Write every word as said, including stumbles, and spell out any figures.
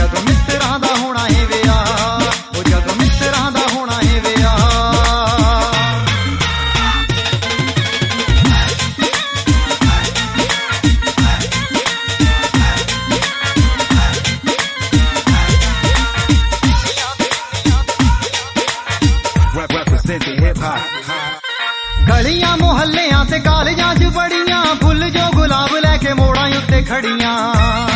ਜਦੋਂ ਮਿੱਤਰਾਂ ਦਾ ਹੋਣਾ ਏ ਵਿਆਹ, ਉਹ ਜਦੋਂ ਮਿੱਤਰਾਂ ਦਾ ਹੋਣਾ ਏ ਵਿਆਹ। ਗਲੀਆਂ ਮੁਹੱਲਿਆਂ ਤੇ ਕਾਲਜਾਂ 'ਚ ਬੜੀਆਂ ਫੁੱਲ ਜੋ ਗੁਲਾਬ ਲੈ ਕੇ ਮੋੜਾਂ ਉੱਤੇ ਖੜੀਆਂ।